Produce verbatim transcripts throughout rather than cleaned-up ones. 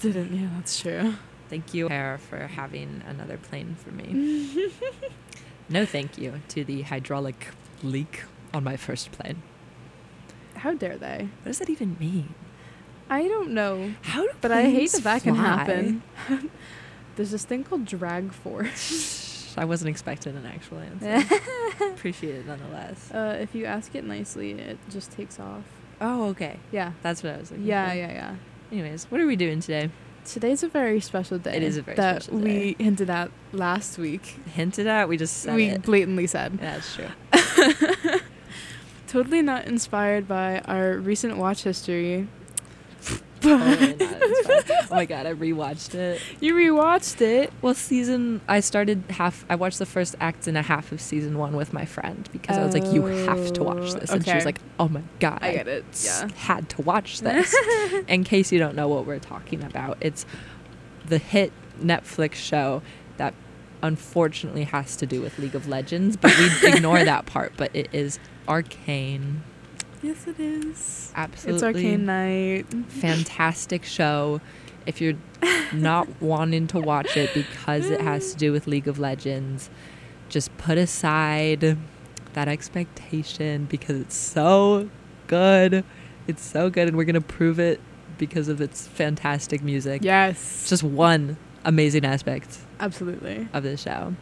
just didn't. Yeah, that's true. Thank you, Hera, for having another plane for me. No thank you to the hydraulic leak on my first plane. How dare they? What does that even mean? I don't know. How do But I hate planes that that can fly? happen. There's this thing called drag force. I wasn't expecting an actual answer. Appreciate it nonetheless. Uh, if you ask it nicely, it just takes off. Oh, okay. Yeah. That's what I was looking Yeah, for. yeah, yeah. Anyways, what are we doing today? Today's a very special day. It is a very that special we hinted at last week. Hinted at? We just said we it. blatantly said. Yeah, that's true. Totally not inspired by our recent watch history. Totally not inspired. Oh my god, I rewatched it. You rewatched it. Well, season I started half. I watched the first act and a half of season one with my friend because I was like, "You have to watch this," and she was Okay. like, "Oh my god, I get it. s- Yeah. had to watch this." In case you don't know what we're talking about, it's the hit Netflix show that unfortunately has to do with League of Legends, but we ignore that part. But it is Arcane. Yes, it is. Absolutely. It's Arcane Night. Fantastic show. If you're not wanting to watch it because it has to do with League of Legends, just put aside that expectation because it's so good. It's so good, and we're going to prove it because of its fantastic music. Yes. It's just one amazing aspect Absolutely. of the show.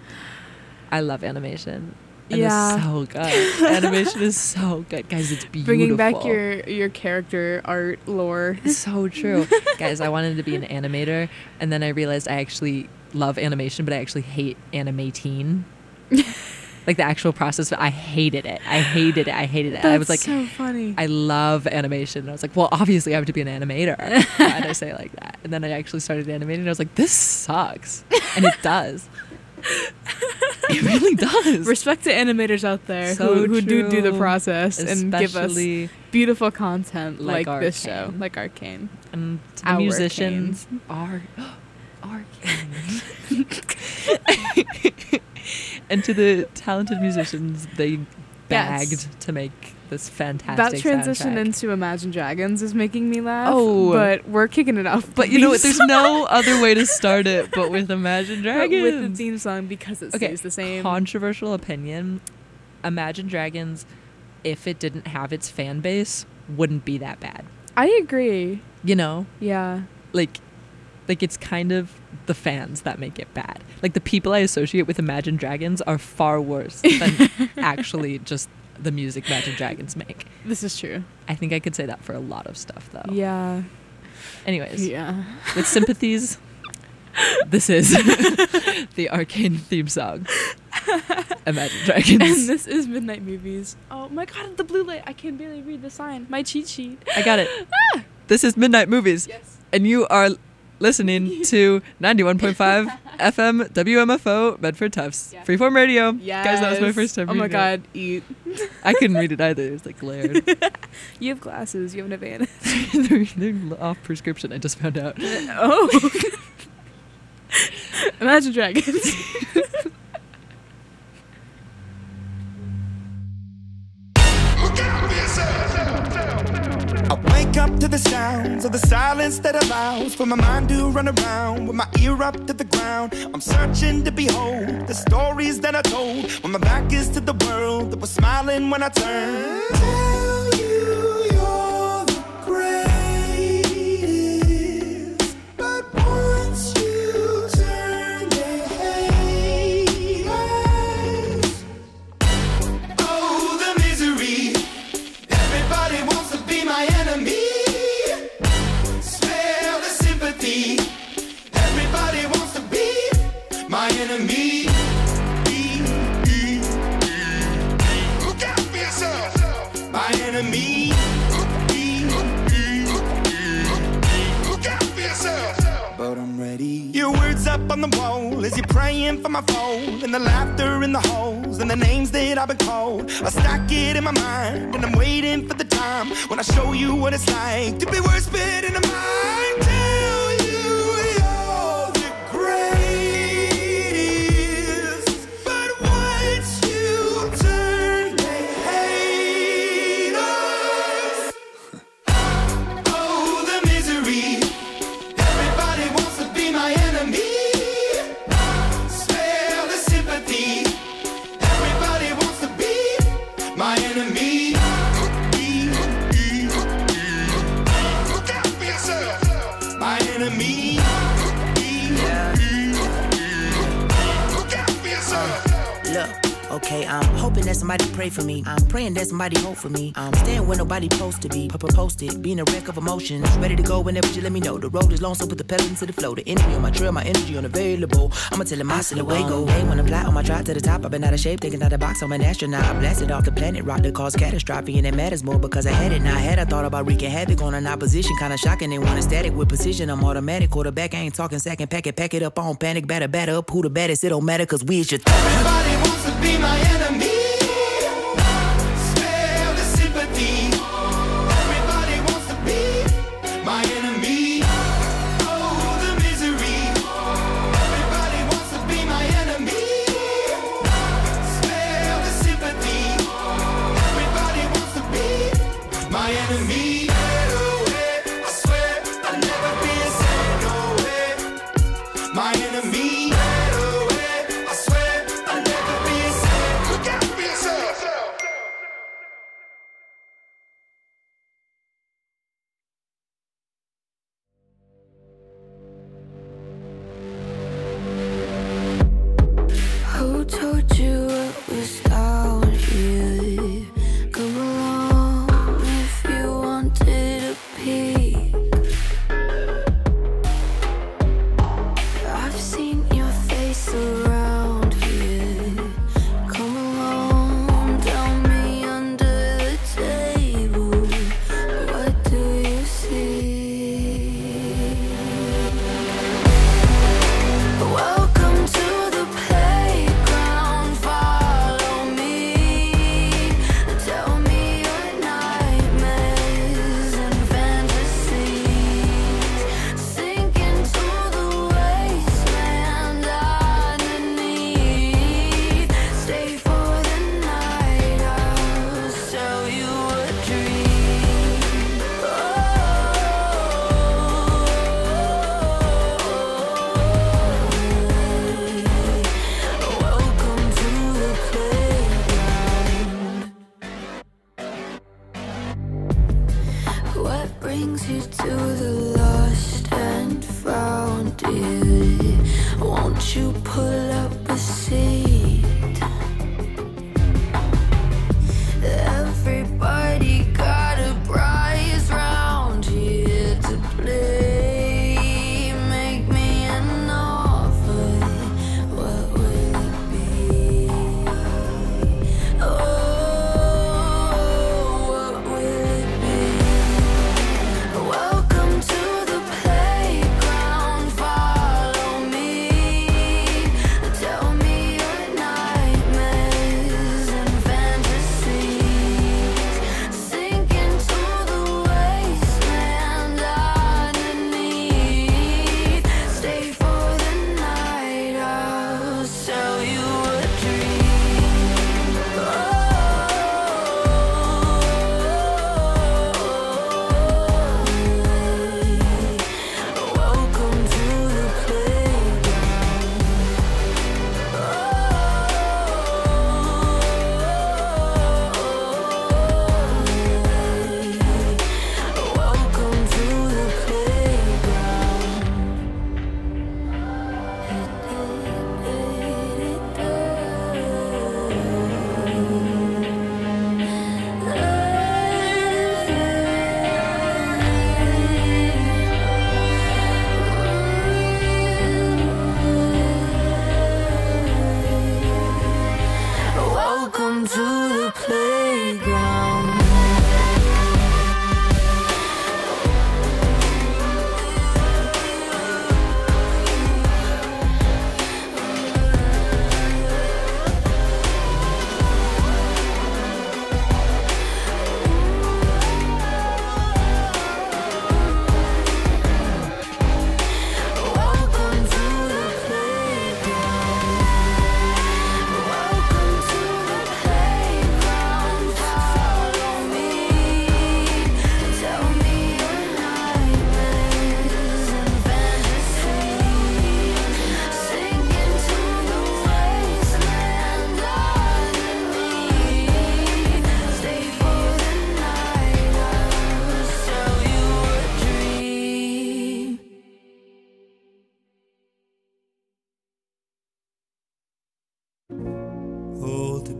I love animation. And Yeah. it's so good. Animation is so good. Guys, it's beautiful. Bringing back your, your character art lore. So true. Guys, I wanted to be an animator, and then I realized I actually love animation, but I actually hate animating. Like the actual process, I hated it. I hated it. I hated it. That's I was like, so funny. I love animation. And I was like, well, obviously I have to be an animator. Why did I say it like that? And then I actually started animating, and I was like, this sucks. And it does. It really does. Respect to animators out there So who, who do do the true. process and give us Especially beautiful content like like, this show, Arcane. like Arcane. and to the Our musicians are Arcane. And to the talented musicians, they bagged Yes. to make this fantastic That transition soundtrack. into Imagine Dragons is making me laugh. Oh. But we're kicking it off. But you know what? There's no other way to start it but with Imagine Dragons. with the theme song because it Okay, stays the same. Controversial opinion. Imagine Dragons, if it didn't have its fan base, wouldn't be that bad. I agree. You know? Yeah. Like, like it's kind of the fans that make it bad. Like the people I associate with Imagine Dragons are far worse than actually just the music Imagine Dragons make. This is true. I think I could say that for a lot of stuff though. Yeah. Anyways, Yeah. with sympathies, this is the Arcane theme song. Imagine Dragons. And this is Midnight Movies. Oh my god, the blue light. I can barely read the sign. My cheat sheet. I got it. This is Midnight Movies. Yes. And you are listening to ninety-one point five F M W M F O Medford Tufts. Yeah. Freeform Radio. Yes. Guys, that was my first time Oh my reading god, eat. it. I couldn't read it either. It was like glared. You have glasses. You have an advantage. they're, they're off prescription, I just found out. Oh. Imagine Dragons. I wake up to the sounds of the silence that allows for my mind to run around with my ear up to the ground. I'm searching to behold the stories that I told when my back is to the world that was smiling when I turned. Tell you you're the greatest, but once you turn, they hate us. Oh, the misery. Everybody wants to be my enemy. Spare the sympathy. Everybody wants to be my enemy. Look out for yourself. My enemy. Look out for yourself. But I'm ready. Your words up on the wall as you're praying for my phone, and the laughter in the holes and the names that I've been called. I stack it in my mind and I'm waiting for the time when I show you what it's like to be worse fit in the mind. Tell you you're the greatest, but once you turn, they hate us. Oh, the misery. enemy. Yeah. Look out for yourself. Look. Okay, I'm hoping that somebody pray for me. I'm praying that somebody hope for me. I'm staying where nobody supposed to be. Posted, being a wreck of emotions. Ready to go whenever you let me know. The road is long, so put the pedal into the flow. The energy on my trail, my energy unavailable. I'ma tell him my silhouette go. Hey, when I fly on my drive to the top, I've been out of shape, thinking out of the box. I'm an astronaut. I blasted off the planet, rock that caused catastrophe, and it matters more because I had it. Now I had I thought about wreaking havoc on an opposition, kinda shocking. They want a static with precision. I'm automatic, quarterback. I ain't talking second, pack it, pack it up on panic, batter, batter up. Who the baddest? It don't matter, cause we is your th- Everybody wants to be my enemy. Everybody wants to be my enemy. Oh, the misery. Everybody wants to be my enemy. Spare the sympathy. Everybody wants to be my enemy. I swear I'll never be a sad no way. My enemy. I swear I'll never be a sad. Look out for yourself. Who told you it was down here? Come along if you wanted a peek. I've seen your face around here. Come along, tell me under the table. What do you see? Welcome to the playground, follow me. Tell me your nightmares and fantasies. Sink into the wasteland underneath. Stay for the night, I'll sell you a dream. Oh, welcome to the playground. What brings you to the lost and found, dear? Won't you pull up a seat? Everybody got a prize round here to play. Make me an offer. What will it be? Oh, what will it be? Welcome to the playground, follow me.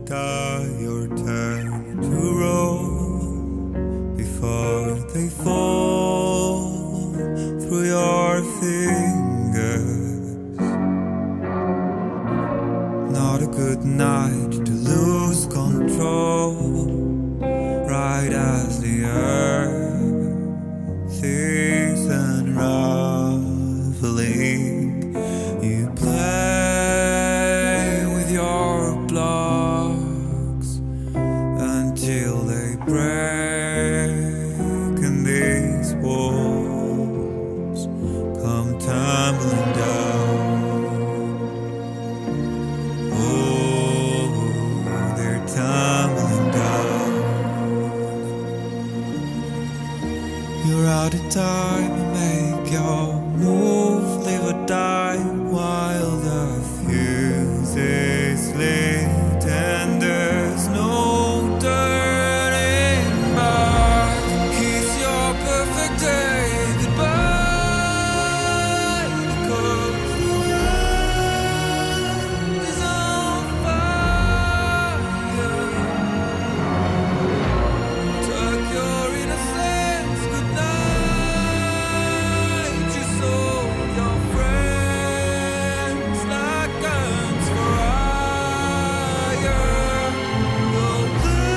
die your turn to roll before they fall through your fingers. Not a good night to lose control right as the earth is unraveling. You play with your blocks until they break, and these walls come tumbling down. Oh, they're tumbling down. You're out of time to make your move, live or die while the fuse is lit and there's no turning back. Kiss your perfect day goodbye, because the world is on fire. Tuck your innocence goodnight. You sold your friends like guns for hire. You'll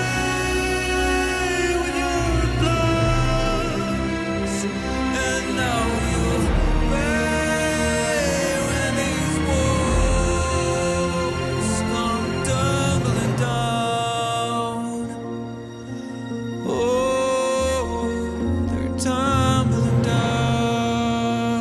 play with your bloods, and now you'll pay when these walls come tumbling down. Oh, they're tumbling down.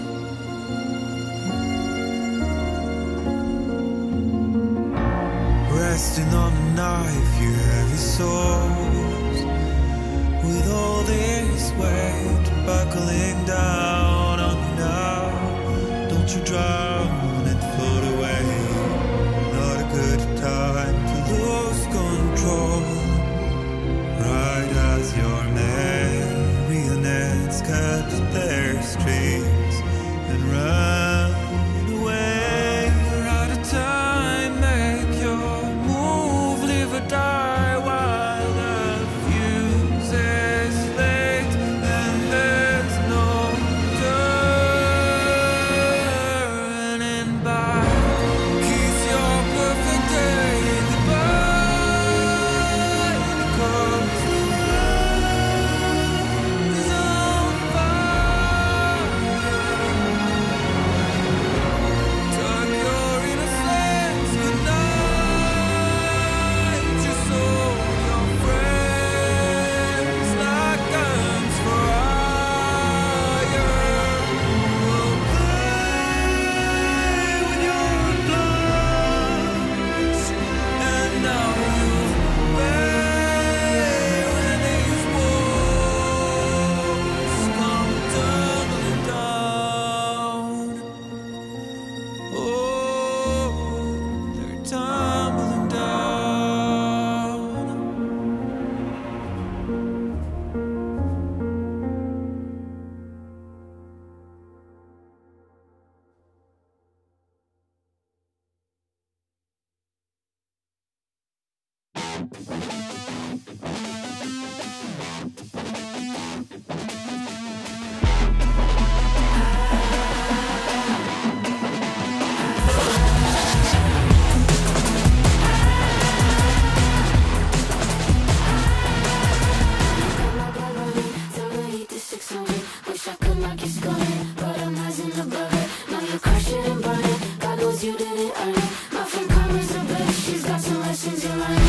Resting on a knife, you heavy souls, with all this weight buckling down on you now. Don't you drown and float away. Not a good time to lose control right as your marionettes cut their strings and run away. You're out of time, make your move, live or die while the fuse is lit and there's no turning back. Kiss your perfect day goodbye, because the world is on fire. Tuck your innocence goodnight. You sold your friends like guns for hire. You'll play with your bloods, and now you'll pay when these walls come tumbling down. Oh, they're tumbling down. Wish I could not get started, but I'm rising above it. Now you're crushing and burning. God knows you didn't earn it. My friend Karma's a bitch. She's got some lessons you learned.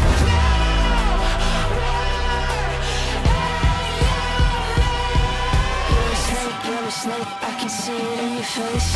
You're a snake, you're a snake. I can see it in your face.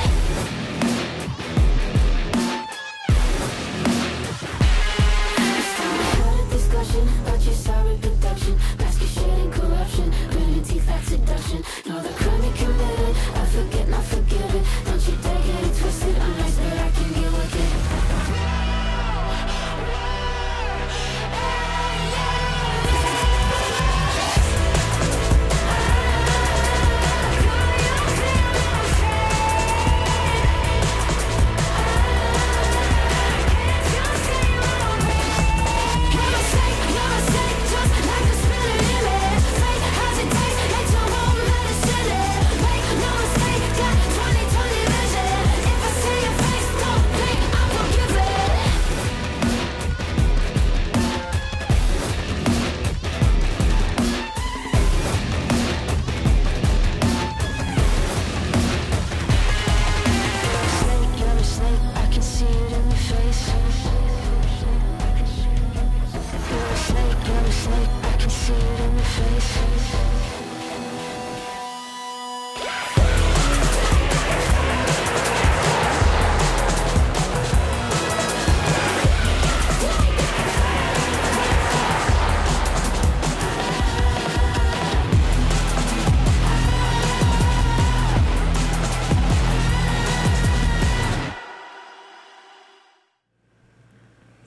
If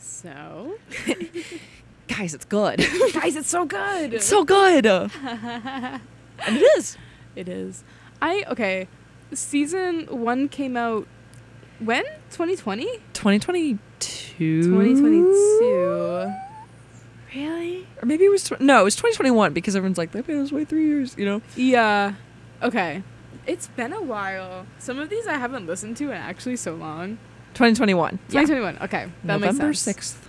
So, Guys, it's good. guys, it's so good. It's so good. And it is. It is. I okay. Season one came out when? twenty twenty? twenty twenty-two twenty twenty-two. Really? Or maybe it was tw- no, it was twenty twenty-one because everyone's like, that was wait three years, you know. Yeah. Okay. It's been a while. Some of these I haven't listened to in actually so long. twenty twenty-one. twenty twenty-one. Okay. That November makes sense. sixth.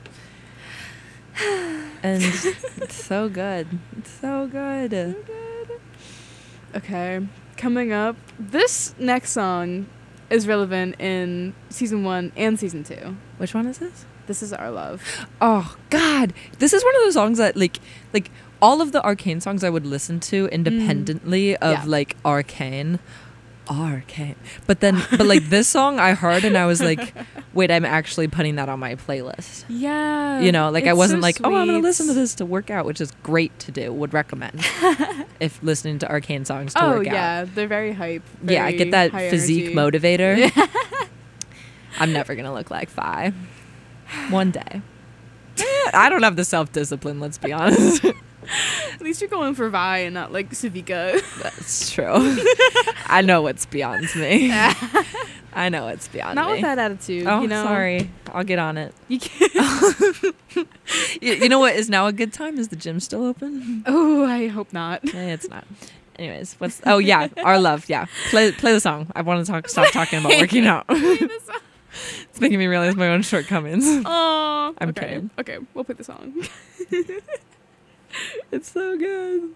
And it's so good. It's so good. So good. Okay. Coming up, this next song is relevant in season one and season two. Which one is this? This is Our Love. Oh God, this is one of those songs that like like all of the Arcane songs I would listen to independently of Yeah. like Arcane. Arcane. But then but like this song I heard and I was like, wait, I'm actually putting that on my playlist. Yeah. You know, like I it's wasn't so like, oh, I'm gonna sweet. listen to this to work out, which is great to do. Would recommend if listening to Arcane songs to Oh work out. yeah, they're very hype. Yeah, I very get that high physique energy. motivator. I'm never gonna look like Fi. One day. Eh, I don't have the self discipline. Let's be honest. At least you're going for Vi and not like Savika. That's true. I know what's beyond me. I know it's beyond Not me. with that attitude. Oh, you know? sorry. I'll get on it. You can't. You, you know what is now a good time? Is the gym still open? Oh, I hope not. Eh, it's not. Anyways, what's? Oh yeah, Our Love. Yeah, play play the song. I want to talk. Stop talking about working out. It's making me realize my own shortcomings. Oh, I'm okay. kidding. Okay, we'll play the song. It's so good.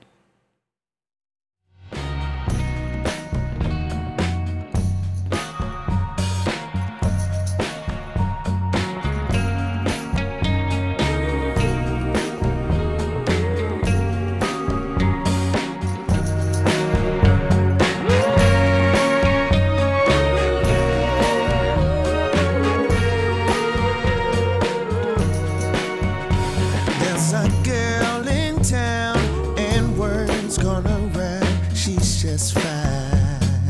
There's a girl in town, and word's gonna run, she's just fine.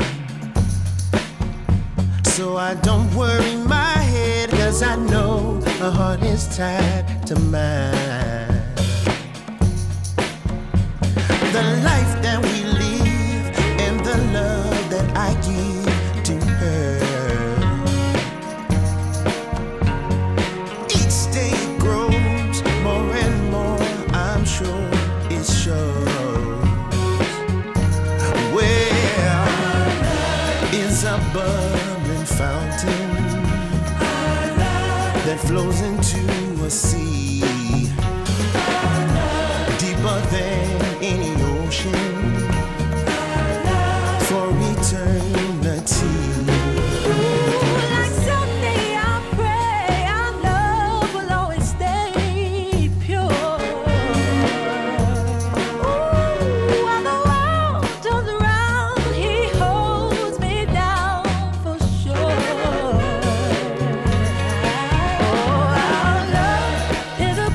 So I don't worry my head, cause I know her heart is tied to mine. The life that we live and the love that I give to her, each day grows more and more, I'm sure it shows. Where is a bubbling fountain that flows into a sea deeper than any ocean for eternity. Like someday I pray our love will always stay pure. Ooh, while the world turns around, he holds me down for sure. Oh, our love is a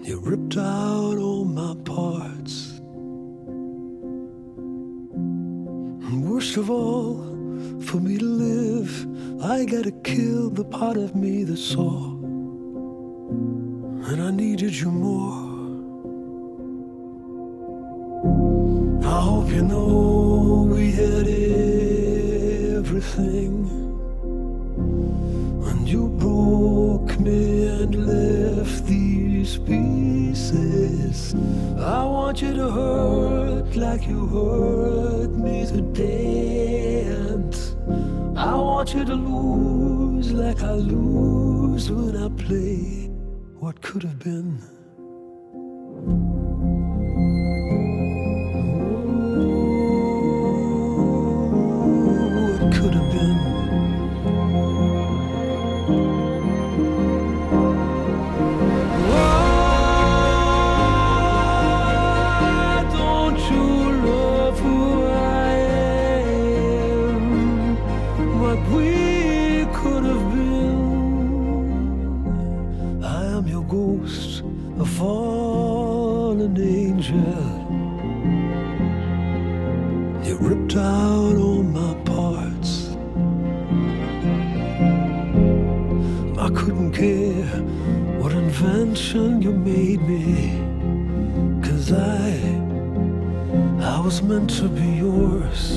You ripped out all my parts. And worst of all, for me to live, I gotta kill the part of me that saw. And I needed you more. I hope you know we had everything. And you broke me and left these pieces. I want you to hurt like you hurt me today. And I want you to lose like I lose when I play what could have been. What could have been. Why don't you love who I am? What we could have been. I am your ghost, a fallen angel. You ripped out all my parts. I couldn't care what invention you made me, 'cause I, I was meant to be yours.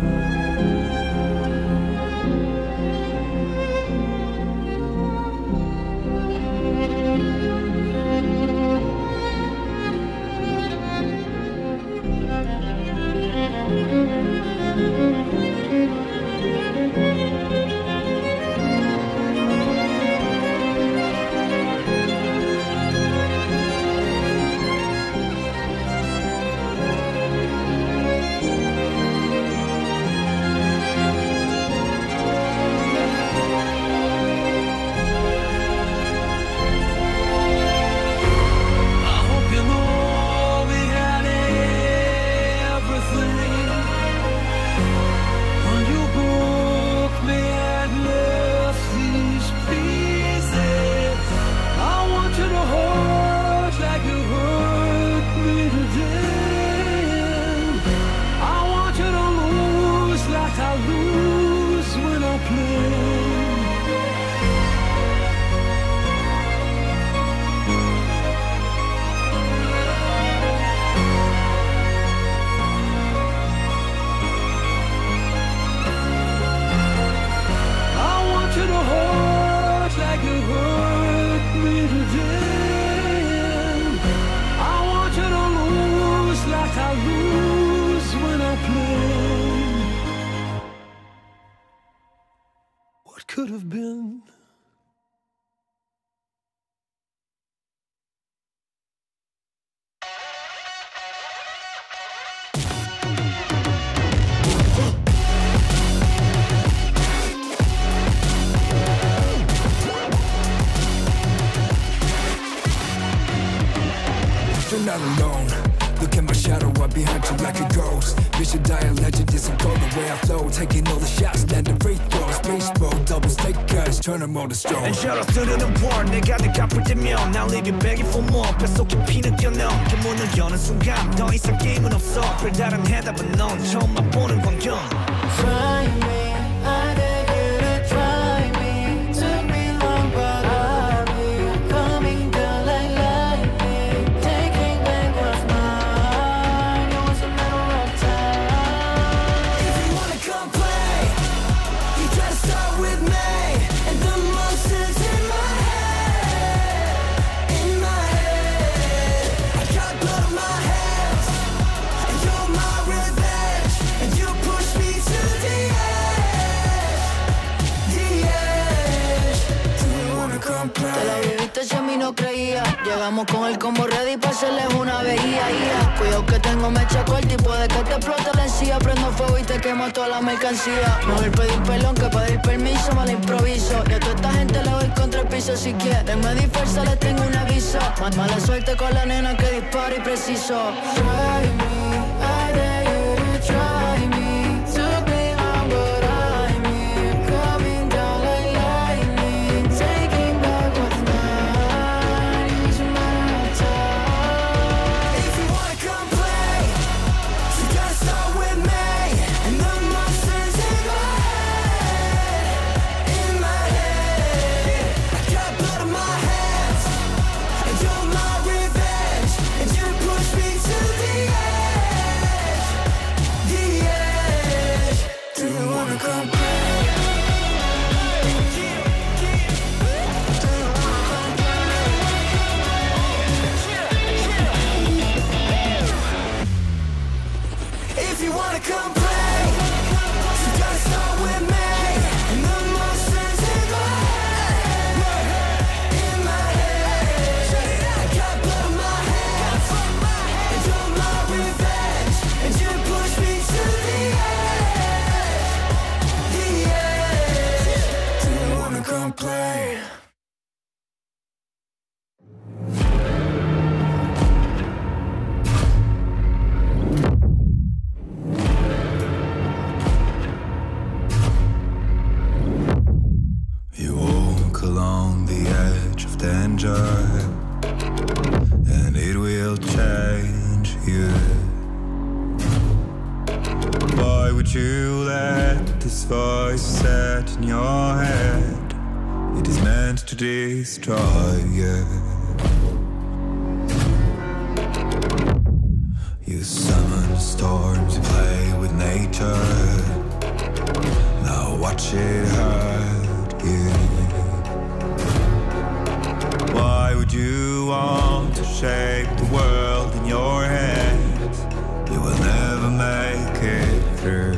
Could have been. You're not alone. Look at my shadow right behind you like a ghost. Vision dying legend isn't going the way I flow. Taking all the shots, landing free throws. Baseball, doubles, take guys, turn them all to stone. And shout out to the war. 내가 내가 볼 때면 Now living begging for more. 뱃속에 피는 뛰어넘 그 문을 여는 순간 더 이상 게임은 없어. 별다른 해답은 넌 처음 맛보는 광경. Try me, I beg you to try me. Took me long but I'll be coming down like lightning. Taking back what's mine. It was a matter of time. If you wanna come play, you gotta start with me. And the monsters in my head, in my head. I got blood on my hands, and you're my revenge. And you push me to the edge, the edge. Do you wanna come Te la play? viviste si a mí no creía. Llegamos con el combo ready para hacerles una veía. Yeah. Cuidado que tengo mecha corta y puede que te explote la encía. Prendo fuego y te quemo toda la mercancía. Mejor pedir perdón que pedir permiso, me lo improviso. Y a toda esta gente le doy contra el piso. Si quieren me dispersa, les tengo un aviso. Más mala suerte con la nena que dispara y preciso. Try me, I dare you to try me. Took me long but I'm here. Coming down like lightning. Taking back what's mine. It was a matter of time. would you let this voice set in your head? It is meant to destroy you. You summon storms, you play with nature. Now watch it hurt you. Why would you want to shape the world in your head? You will never make it through.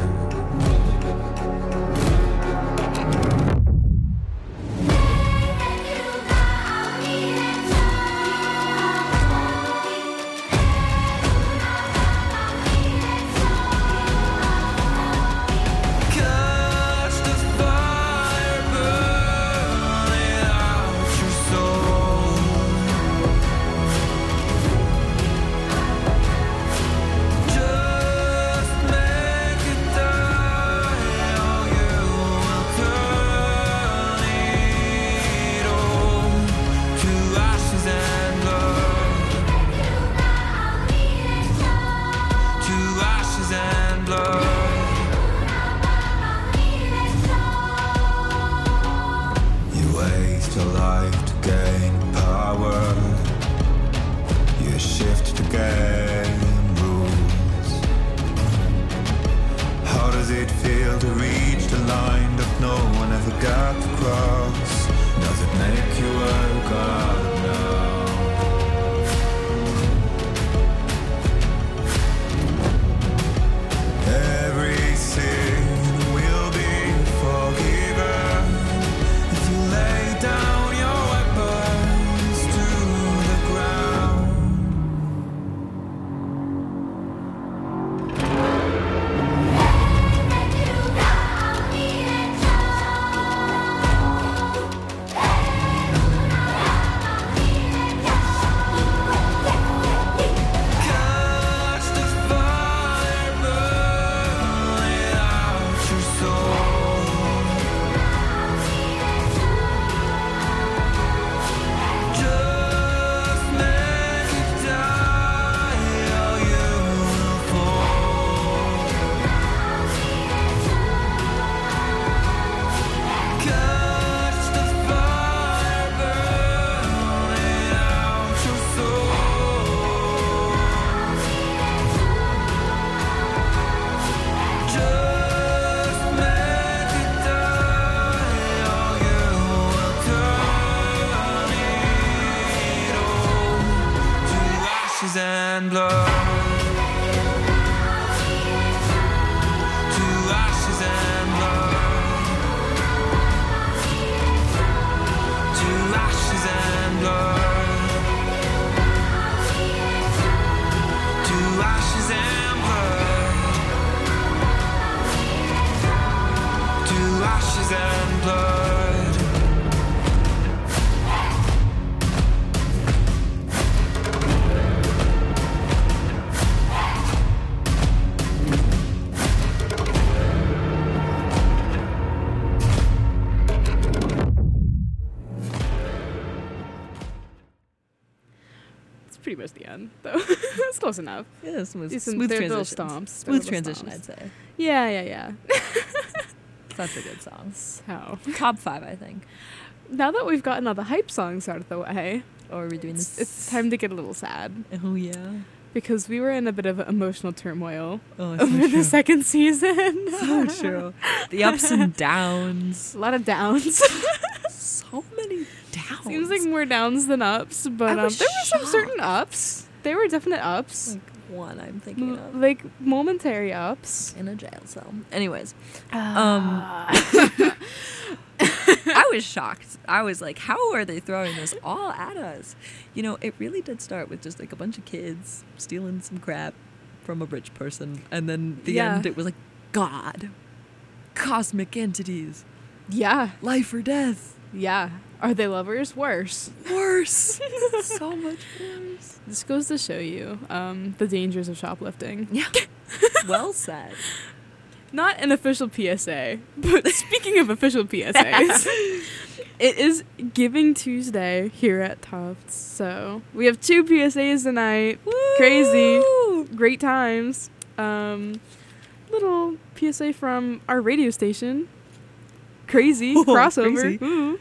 And blood, to ashes and blood, to ashes and blood, to ashes and blood, to ashes and blood. Pretty much the end, though. It's close enough. Yeah, smooth, Decent, smooth they're transition. little stomps. They're Smooth little transition, stomps. I'd say. Yeah, yeah, yeah. That's a good song. So, Top five, I think. now that we've gotten all the hype songs out of the way, Or are we doing it's, this? it's time to get a little sad. Oh, yeah. Because we were in a bit of emotional turmoil Oh, it's over so the true. second season. So true. The ups and downs. A lot of downs. So many downs. Seems like more downs than ups, but I um, was there were some certain shocked. ups. There were definite ups. Like one I'm thinking M- of. like momentary ups. In a jail cell. Anyways. Ah. Um, I was shocked. I was like, how are they throwing this all at us? You know, it really did start with just like a bunch of kids stealing some crap from a rich person. And then the Yeah. end, it was like, God, cosmic entities, Yeah. life or death. Yeah. Are they lovers? Worse. Worse. So much worse. This goes to show you um, the dangers of shoplifting. Yeah. Well said. Not an official P S A, but speaking of official P S As, it is Giving Tuesday here at Tufts. So we have two P S As tonight. Crazy. Woo! Great times. Um, little P S A from our radio station. Crazy Oh, crossover. crazy. Ooh.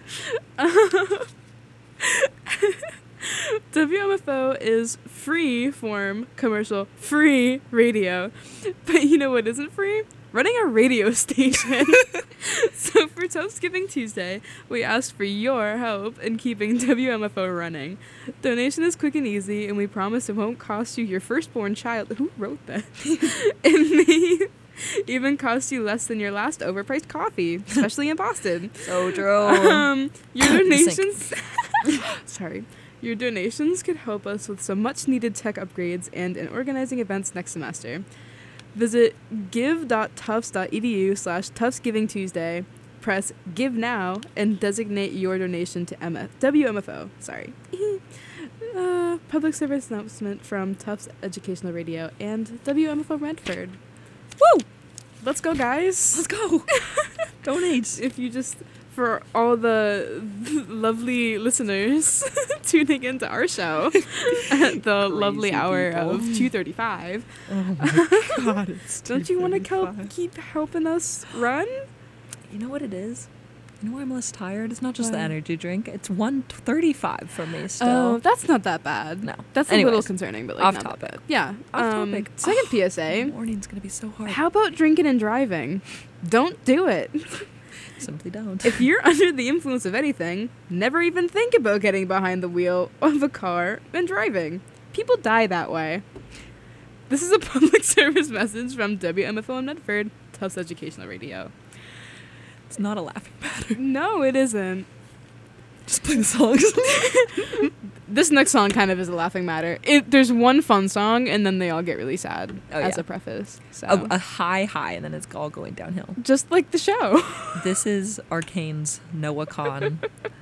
W M F O is free form commercial free radio. But you know what isn't free? Running a radio station. So for Tufts Giving Tuesday, we ask for your help in keeping W M F O running. Donation is quick and easy, and we promise it won't cost you your firstborn child. Who wrote that? It may even cost you less than your last overpriced coffee, especially in Boston. So true. Um, your donations. Sorry. Your donations could help us with some much-needed tech upgrades and in organizing events next semester. Visit give.tufts.edu slash tuftsgivingtuesday, press Give Now, and designate your donation to M F- W M F O. Sorry. uh, public service announcement from Tufts Educational Radio and W M F O Redford. Woo! Let's go, guys. Let's go. Donate. If you just... For all the lovely listeners tuning into our show at the lovely hour people. of two thirty-five. Oh my god, it's Don't you want to two thirty-five. keep helping us run? You know what it is? You know why I'm less tired? It's not just the Why? energy drink. It's one thirty-five for me still. Oh, that's not that bad. No. That's a little Anyways, concerning, but like off not that topic. bad. Yeah. Off um, topic. Second P S The A. morning's gonna be so hard. How about drinking and driving? Don't do it. Simply don't. If you're under the influence of anything, never even think about getting behind the wheel of a car and driving. People die that way. This is a public service message from W M F O in Medford, Tufts Educational Radio. It's not a laughing matter. No, it isn't. Just play the songs. This next song kind of is a laughing matter. It, there's one fun song, and then they all get really sad Oh, as yeah. a preface. So a, a high high, and then it's all going downhill. just like the show. This is Arcane's Noah Khan.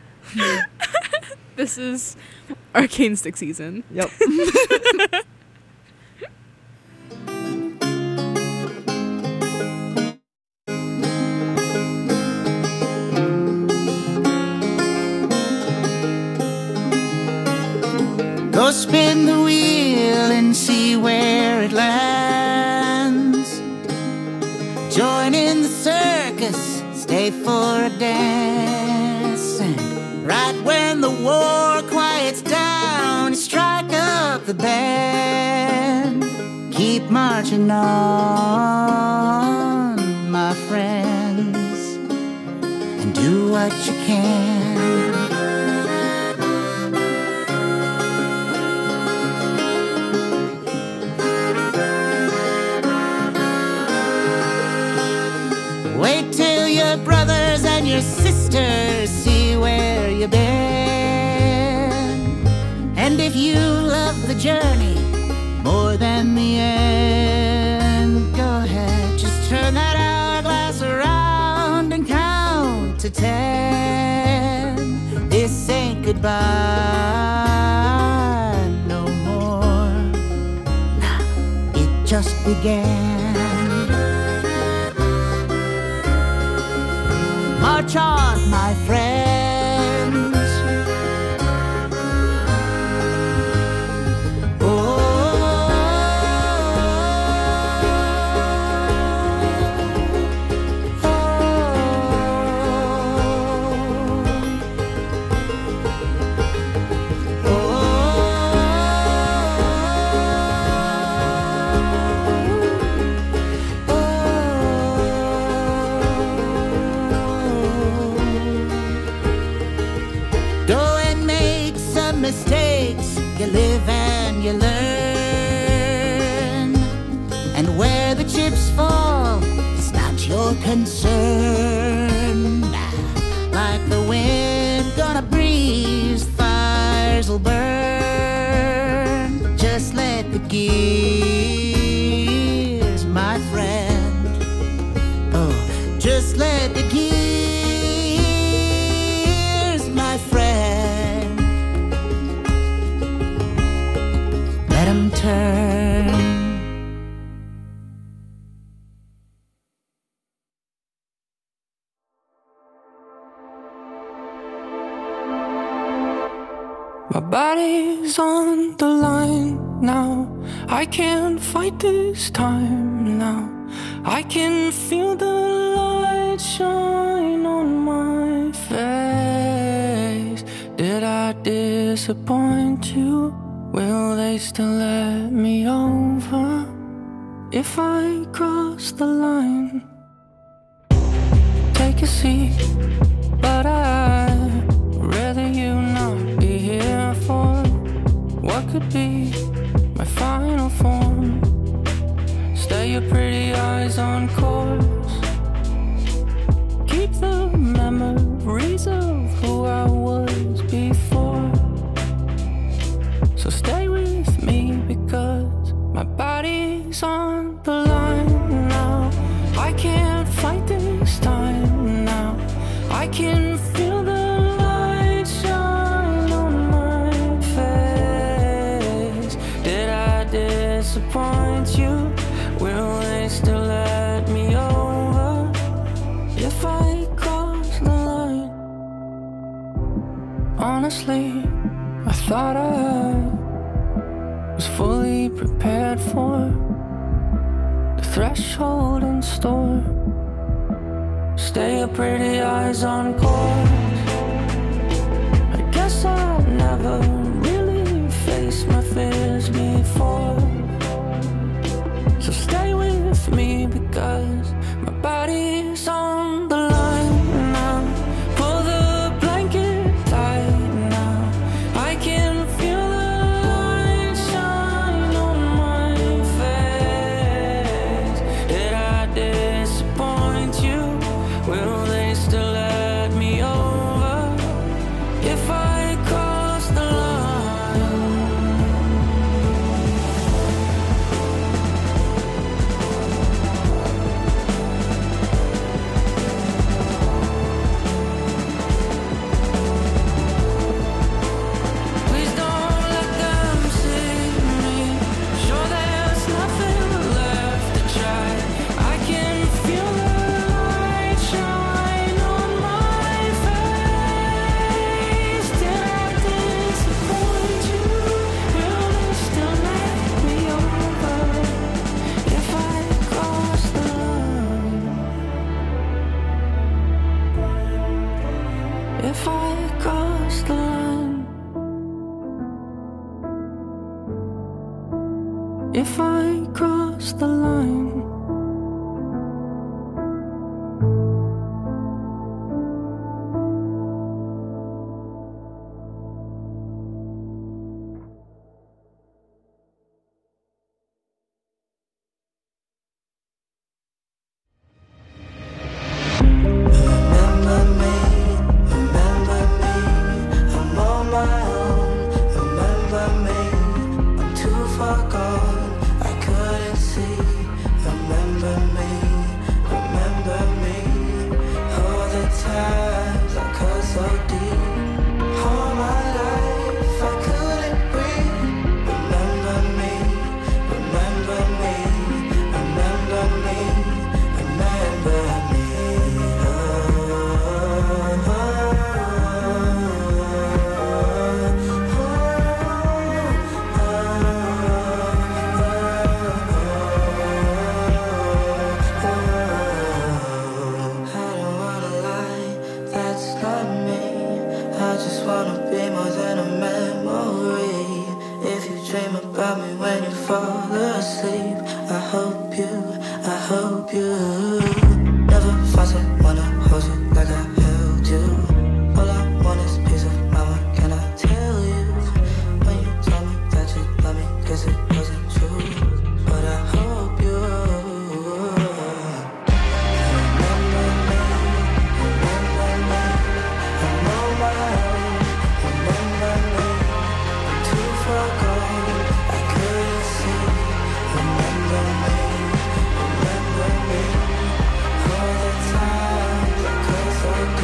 This is Arcane Stick Season. Yep. Go spin the wheel and see where it lands. Join in the circus, stay for a dance. And right when the war quiets down, strike up the band. Keep marching on, my friends, and do what you can. Wait till your brothers and your sisters see where you've been. And if you love the journey more than the end, go ahead, just turn that hourglass around and count to ten. This ain't goodbye no more. Nah, it just began. March on, my friends. Oh, oh, Go and make some mistakes. You live and you learn. And where the chips fall, it's not your concern. Like the wind gonna breeze, fires will burn. Just let the gears, my friend. Oh, just let the gears, my friend. Let 'em turn. My body's on the line now. I can't fight this time now. I can feel the light shine on my face. Did I disappoint you? Will they still let me over if I cross the line? Take a seat, but I'd rather you not be here for what could be my final form. Stay your pretty eyes on course. Keep the memories of who I was before. So stay with me because my body's on the line now. I can't fight this time now. I can feel the light shine on my face. Did I disappoint you? Will they still let me over if I cross the line? Honestly, I thought I was fully prepared for the threshold in store. Stay your pretty eyes on course. I guess I never really faced my fears before. So stay with me because my body's on the line now. Pull the blanket tight now. I can feel the light shine on my face. Did I disappoint you? Will they still let me over if I cross the line? Please don't let them see me. Sure, there's nothing left to try. I can feel the light shine on my face. Did I disappoint you? Will they still let me over if I cross the line? If I cross the line. If I cross the line. Remember me, remember me, I'm on my own. Remember me, I'm too far gone, I couldn't see. Remember me, remember me, all the times I cut so deep. All my life I couldn't breathe. Remember me, remember me, remember me, remember me. I don't wanna lie, that's not me. I just wanna be more than a memory. If you dream about me when you fall asleep, I hope you, I hope you never find someone to hold you like I held you. All I want is peace of mind, what can I tell you? When you told me that you love me, guess it wasn't true. But I hope you remember me, remember me, I'm on my own. Remember me, I'm too far gone, I couldn't see. Remember me, remember me, all the times I could so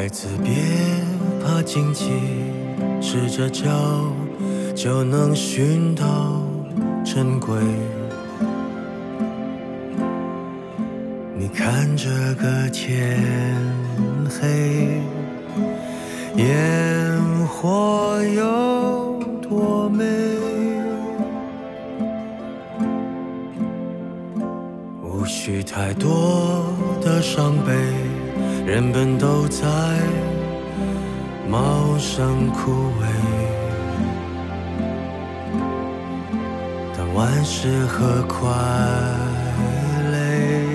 孩子别怕荆棘，试着找就能寻到珍贵。你看这个天黑，烟火有多美，无需太多的伤悲，人本都在茂盛枯萎，但万事何快累，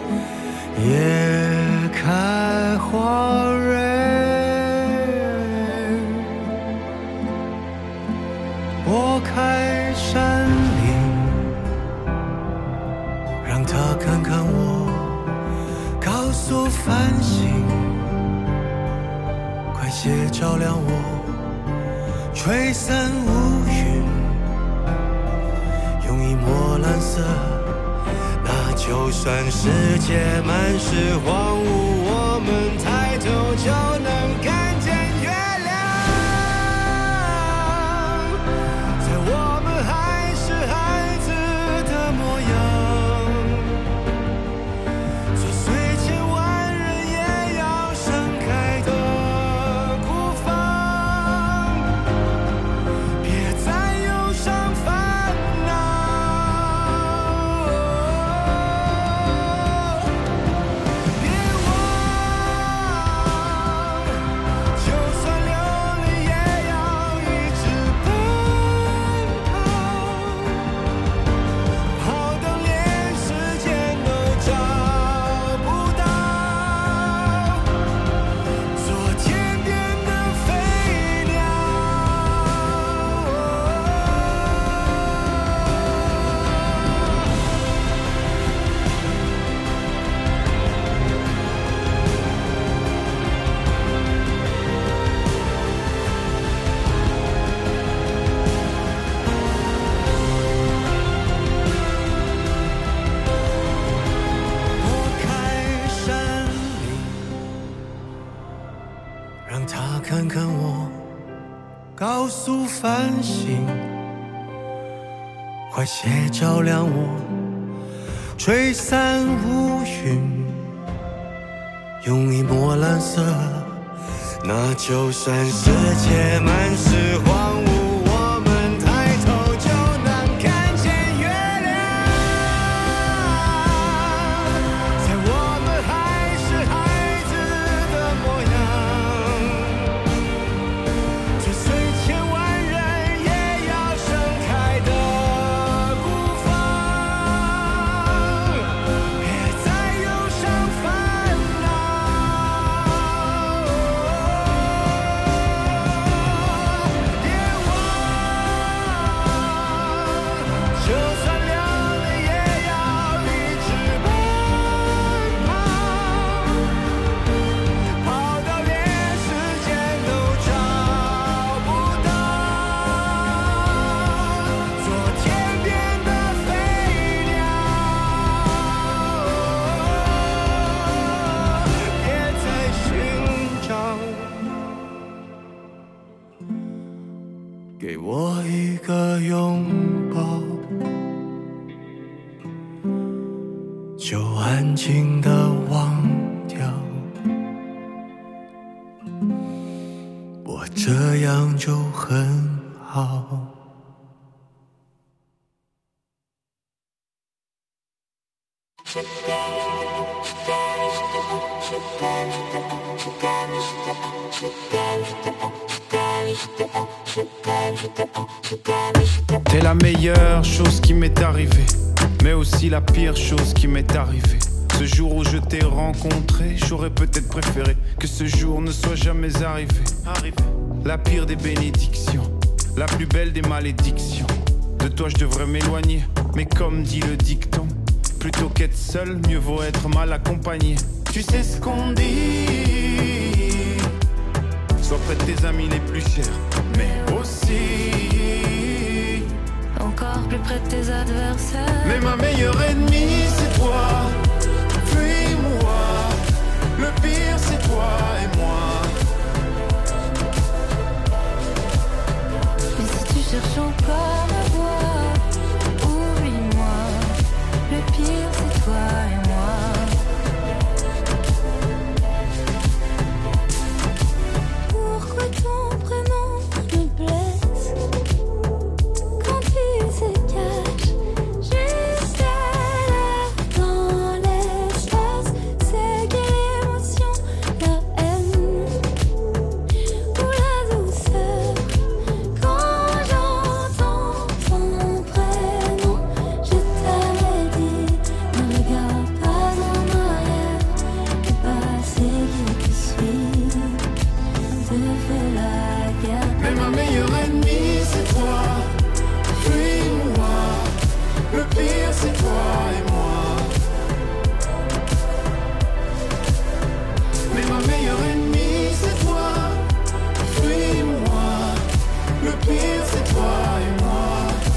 也开花蕊。拨开山岭，让他看看我，告诉繁星，快些照亮我，吹散乌云，用一抹蓝色，那就算世界满是荒芜，我们抬头就能看见月亮。在我们还是孩子的模样，做虽千万人也要盛开的孤芳，别再忧伤烦恼，别忘，就算流泪也要一直奔跑，跑到连时间都找不到，做天边的飞鸟。拨开山岭，让他看看我，告诉繁星，快些照亮我，吹散乌云，用一抹蓝色，那就算世界满是荒芜，我们抬头就能看见月亮。在我们还是孩子的模样，追随千万人也要盛开的孤芳，别再忧伤烦恼，别忘，就算流泪也要一直奔跑，跑到连时间都找不到，做天边的飞鸟，别再寻找，给我一个拥抱，就安静地忘掉，我这样就很好。 T'es la meilleure chose qui m'est arrivée, mais aussi la pire chose qui m'est arrivée. Ce jour où je t'ai rencontré, j'aurais peut-être préféré que ce jour ne soit jamais arrivé. La pire des bénédictions, la plus belle des malédictions. De toi je devrais m'éloigner, mais comme dit le dicton, plutôt qu'être seul, mieux vaut être mal accompagné. Tu sais ce qu'on dit, sois près de tes amis les plus chers, mais aussi encore plus près de tes adversaires. Mais ma meilleure ennemie c'est toi, puis moi. Le pire c'est toi et moi. cherche encore ma voix. Oublie-moi, le pire c'est toi et moi. Pourquoi ton prénom me blesse quand tu se caches juste à l'heure dans l'espace? C'est quelle émotion, la haine ou la douceur? Quand j'entends ton prénom, je t'avais dit, ne regarde pas en arrière. Le passé qui te suit te fait la guerre. Mais ma meilleure ennemie c'est toi. Fuis-moi. Le pire c'est toi et moi. Mais ma meilleure ennemie c'est toi. Fuis-moi. Le pire c'est toi et moi.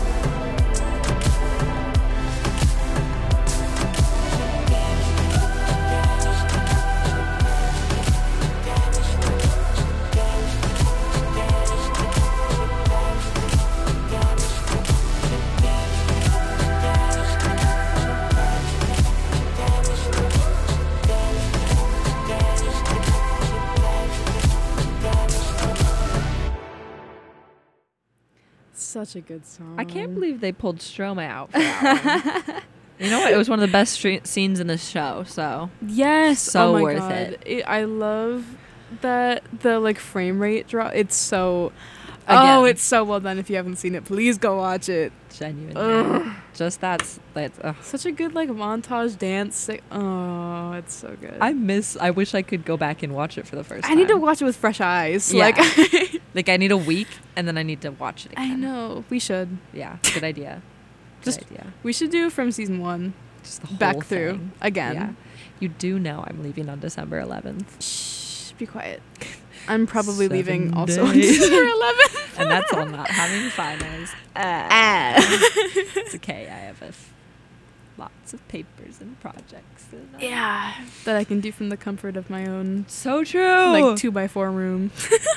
Such a good song. I can't believe they pulled Stromae out for that one. You know what? It was one of the best stre- scenes in the show, so Yes. So oh my worth God. it. it. I love that the like frame rate drop. It's so. Again. Oh, it's so well done. If you haven't seen it, please go watch it. genuinely. Ugh. Just that's that's ugh. Such a good like montage dance. Like, oh, it's so good. I miss. I wish I could go back and watch it for the first time. I need to watch it with fresh eyes. Yeah. Like, like I need a week and then I need to watch it again. I know we should. Yeah, good idea. Good Just idea. we should do from season one. Just the whole back through thing. again. Yeah. You do know I'm leaving on December eleventh. Shh, be quiet. I'm probably Seven leaving also on days. December eleventh. And that's all not having finals. Ah. It's okay. I have a f- lots of papers and projects. And I- Yeah, that I can do from the comfort of my own So true. like two by four room.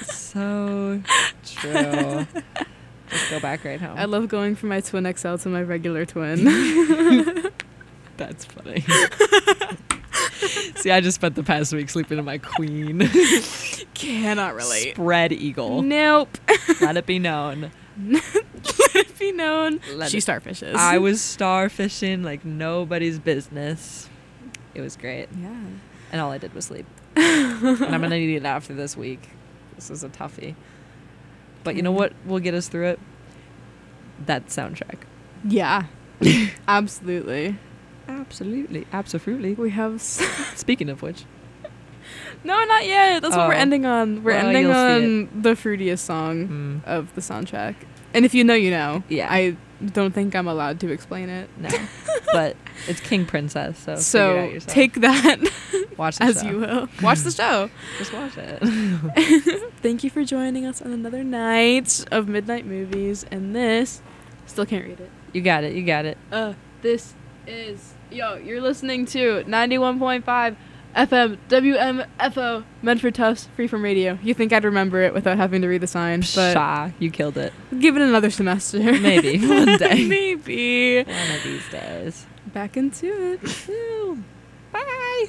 So true. Just go back right home. I love going from my twin X L to my regular twin. That's funny. See, I just spent the past week sleeping in my queen. Cannot relate. Spread eagle. Nope. Let it be known. Let it be known. Let she it- starfishes. I was starfishing like nobody's business. It was great. Yeah. And all I did was sleep. And I'm going to need it after this week. This was a toughie. But you know what will get us through it? That soundtrack. Yeah. Absolutely. Absolutely. Absolutely. We have. S- Speaking of which. no, not yet. That's what we're Oh. ending on. We're Well, ending you'll see on the fruitiest song Mm, of the soundtrack. And if you know, you know. Yeah. I don't think I'm allowed to explain it. no. But it's King Princess, so, figure it So out yourself. take that Watch the as show. you will. Watch the show. Just watch it. Thank you for joining us on another night of Midnight Movies. And this, still can't read it. You got it. You got it. Uh, this is, yo, you're listening to ninety-one point five F M W M F O, Medford Tufts, free from radio. You think I'd remember it without having to read the sign, but Pshaw, you killed it. give it another semester. Maybe one day. Maybe. One of these days. Back into it. Woo. Bye.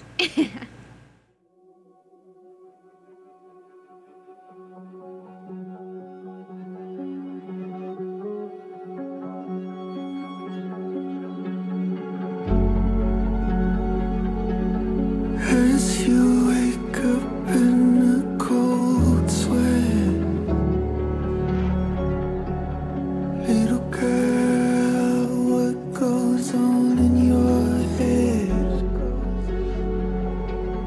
As you wake up in a cold sweat, little girl, what goes on in your head?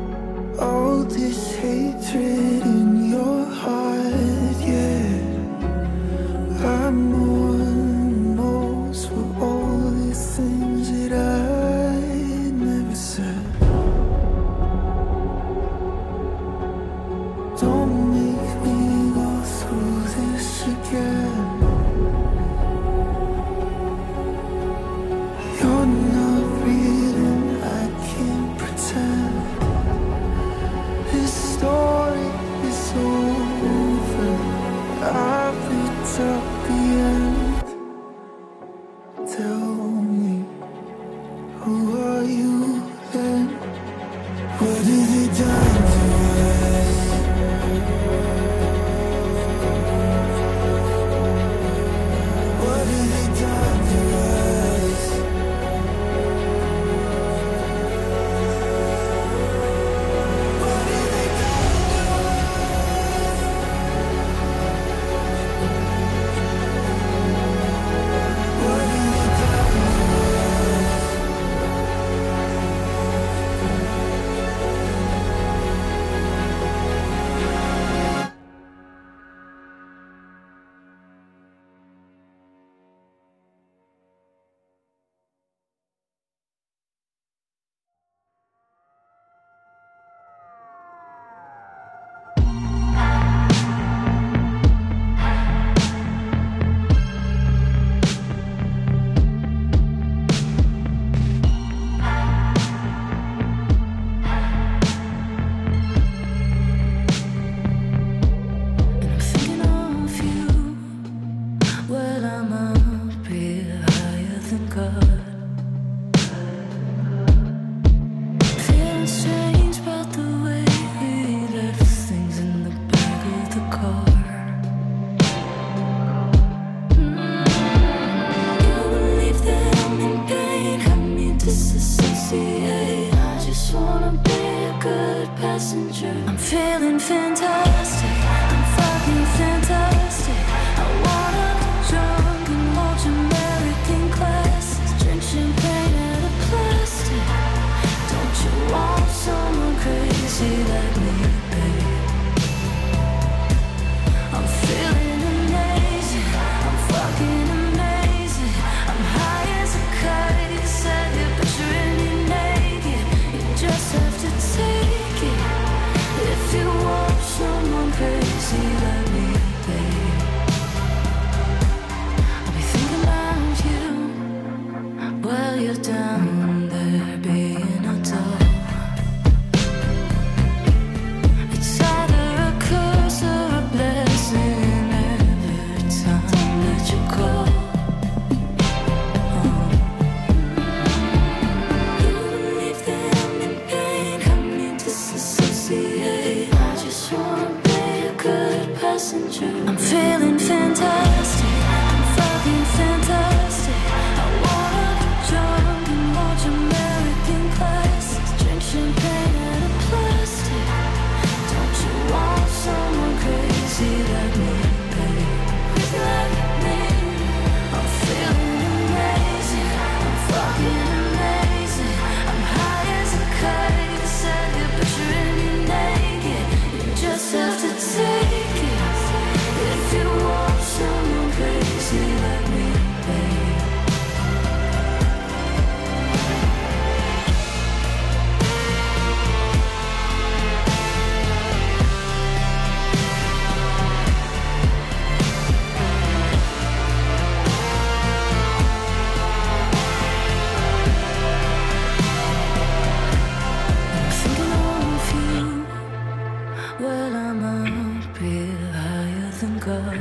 tell me, who are you then? What has it done to us? What has it done to us? What has it done to us? What has it done to I'm feeling fantastic, I'm fucking fantastic. I wanna get drunk and watch American classics, drink champagne out of plastic. Don't you want someone crazy like me, babe? I'm feeling amazing, I'm fucking amazing. I'm high as a kite, set your picture in you naked. You just have to take it. If you want someone crazy like me, babe, I'll be thinking about you while you're down there being a doll. It's either a curse or a blessing every time that you call. Oh. You believe that I'm in pain, I need to disassociate. I just wanna be a good passenger. I'm feeling fantastic, I'm fucking fantastic. I wanna get drunk and watch American classics, drink champagne out of plastic. Don't you want someone crazy like me, babe? Crazy like me. I'm feeling amazing, I'm fucking amazing. I'm high as a kite, set your picture in you naked. You just have to take it. If you want someone crazy like me, babe. I'm thinking of you. Well, I'm up here higher than God.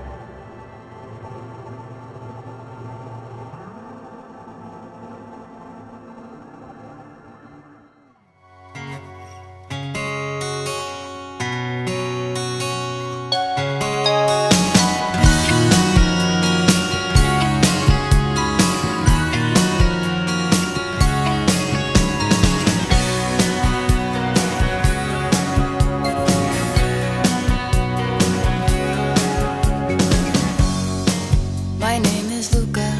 My name is Luca.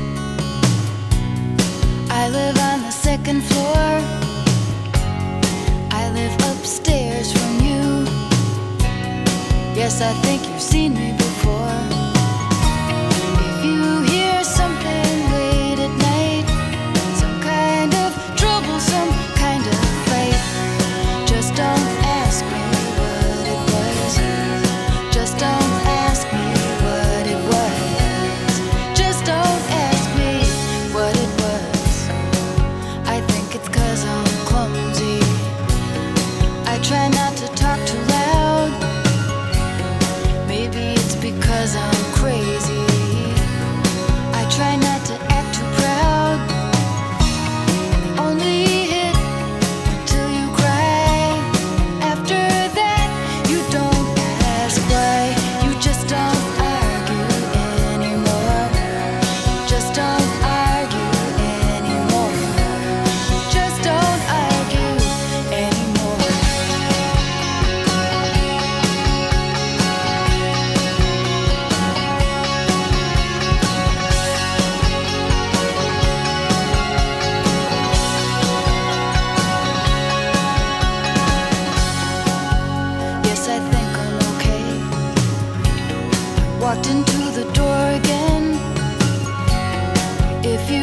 I live on the second floor. I live upstairs from you. Yes, I think you've seen me